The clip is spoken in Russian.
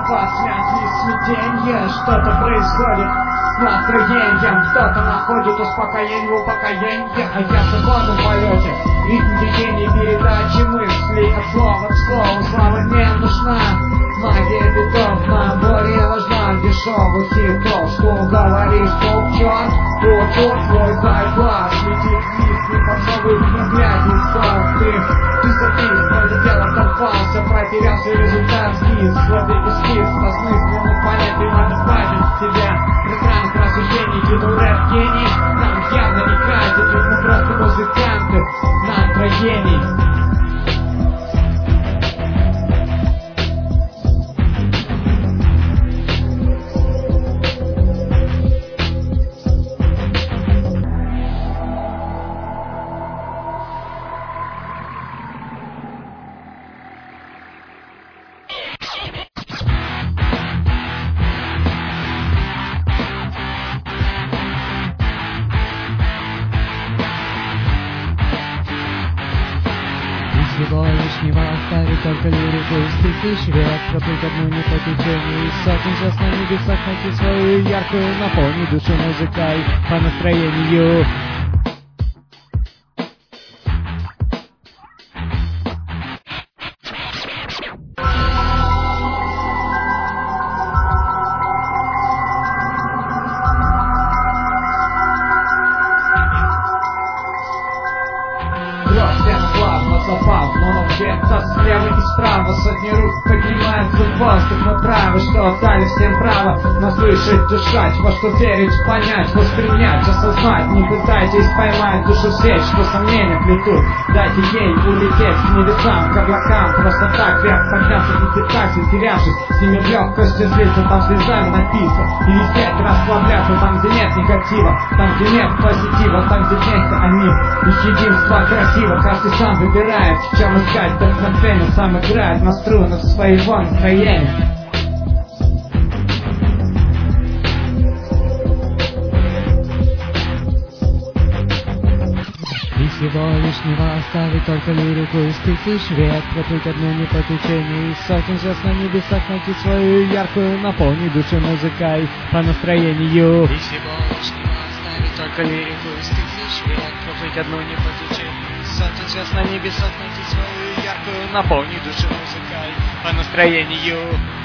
толпа, связь смятенье, что-то происходит с настроением, кто-то находит успокоение в упокоении, а я в свободном полете, ритм течения передачи мыслей от слова к слову, слава не нужна, магия битов на море важна, дешевых хитов, что говоришь, толчон, толчон, твой хай-класс летит вниз, не попсовых проклятий, ты запись, полетела толпа, все потерялся результат вниз, слабый эскиз, осмысленных понятий надо память тебя, экранных рассуждений, титул рэп-гений, нам явно не катит, ведь мы просто музыканты настроений. Всего лишнего оставить только лирику из тысяч век, проплыть одну не по течению из сотен звезд на небесах, найти свою яркую, наполнить душу музыкой по настроению. Запал, но где-то слева и справа сотни рук поднимаются в воздух. Мы правы, что дали всем право нас слышать, дышать, во что верить, понять, воспринять, осознать. Не пытайтесь поймать душу в сеть, что сомнения плетут. Дайте ей улететь к небесам, к облакам. Просто так вверх подняться и питаться, терявшись с ними в легкости слиться, там слезами напиться и висеть, расслабляться там, где нет негатива, там, где нет позитива, там, где вместе они их единство красиво. Каждый сам выбирает, в чем искать вдохновение, сам играет на струнах своего настроения. И всего лишнего оставить только лирику из тысяч век, проплыть одну не по течению из сотен звезд на небесах, найти свою яркую, наполнить душу музыкой по настроению. И всего лишнего оставить только лирику из тысяч век, проплыть одну не по течению из сотен звезд на небесах, найти свою яркую, наполнить душу музыкой по настроению.